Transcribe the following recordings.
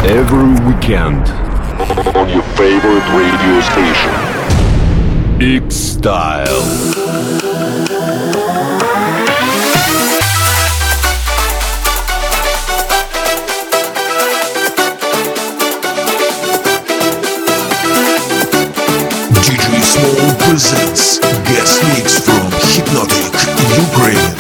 every weekend on your favorite radio station. X-Style. DJ Small presents guest mix from Hypnotic Ukraine.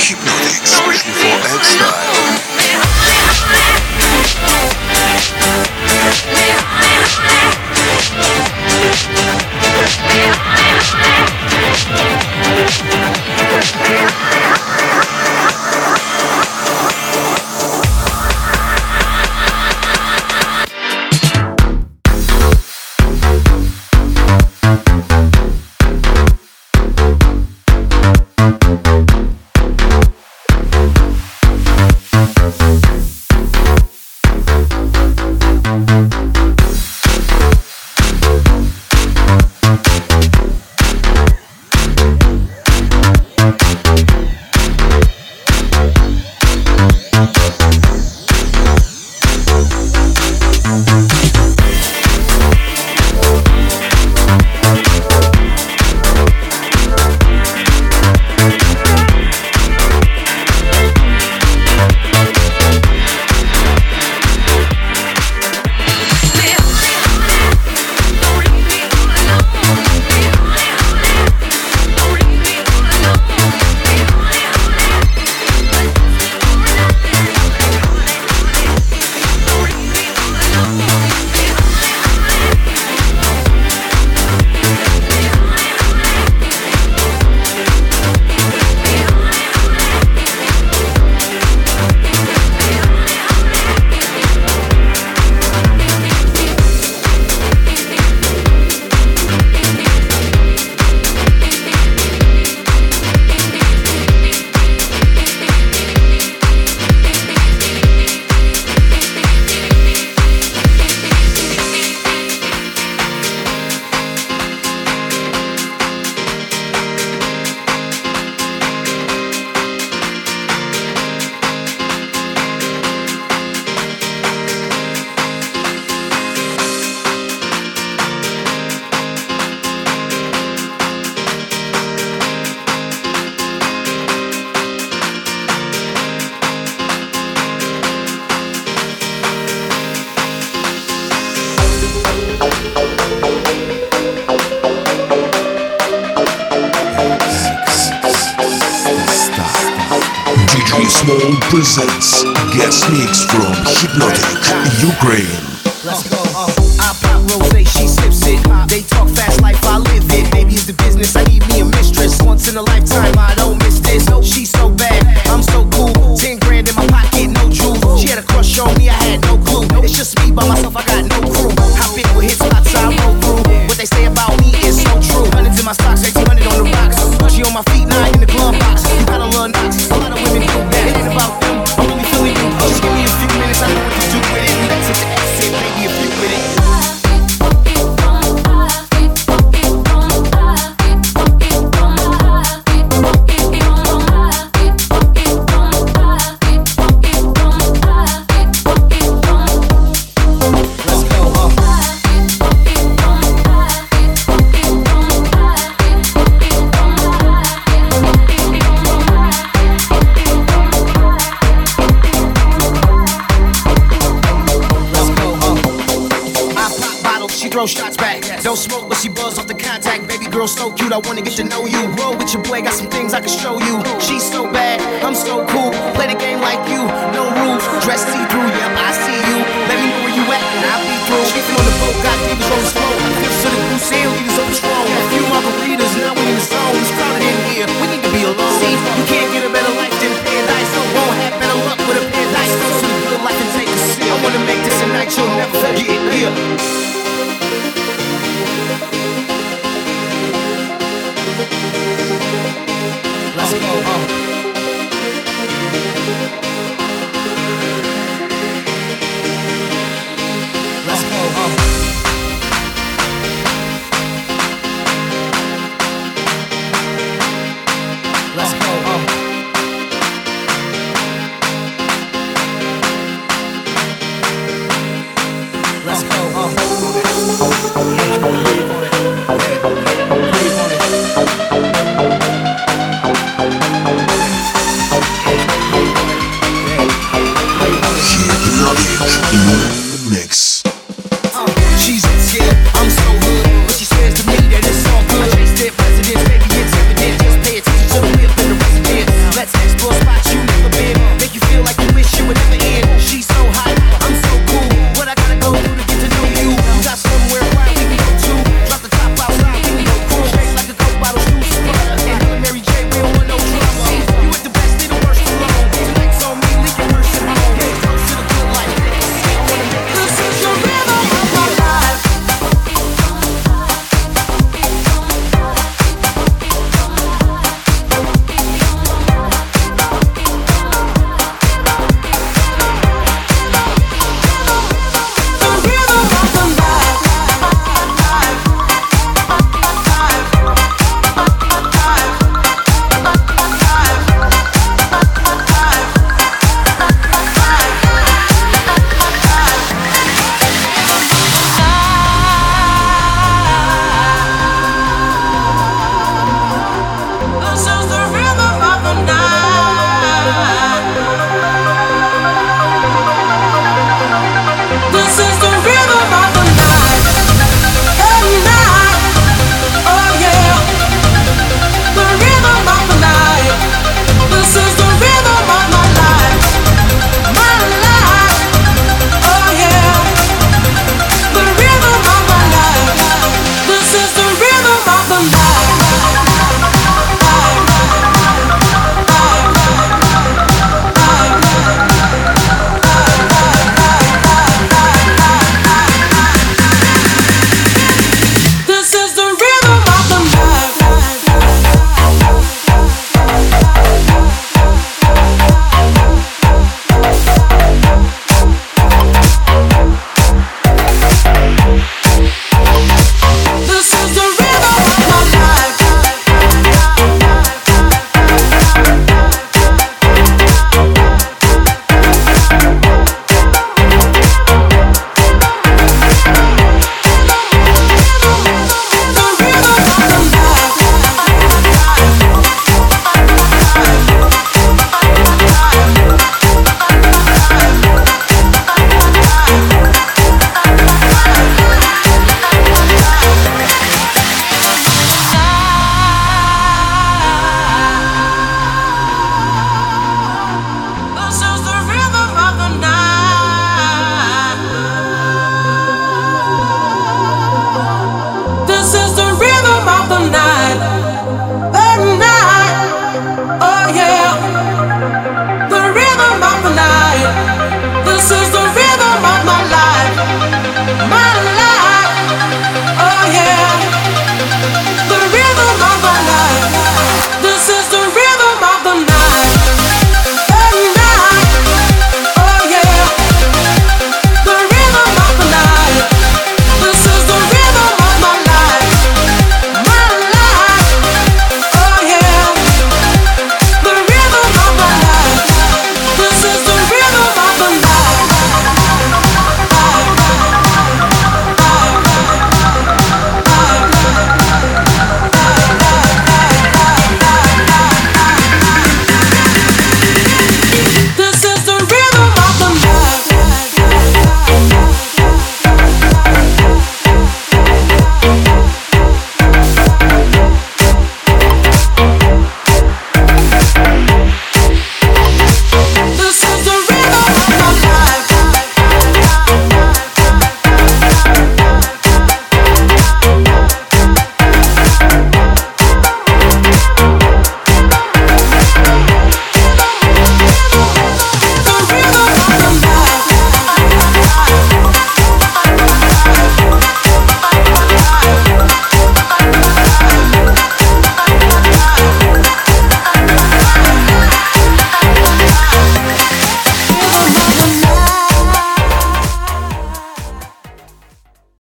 Hypnotic, especially for X-Style. Small presents guest mix from Hypnotic, Ukraine. Let's go. I pop rosé, she sips it. They talk fast life, I live it. Baby, it's the business. I need me a mistress. Once in a lifetime, I don't miss this. She's so bad, I'm so cool. 10 grand in my pocket, no jewels. She had a crush on me, I had no clue. It's just me by myself, I got no crew. Hop in with hit spots, I roll through. What they say about me is so true. Hundreds in my stocks, 1800 on the rocks. She on my feet, 9 in the glove box. You got a little knocks. A lot of women do that. It ain't about them. I'm really feeling you. Just give me a few minutes, I know what to do with it. That's it, the exit, baby, if you with it. Throw shots back, don't smoke but she buzz off the contact. Baby girl so cute, I wanna get to know you. Roll with your boy, got some things I can show you. She's so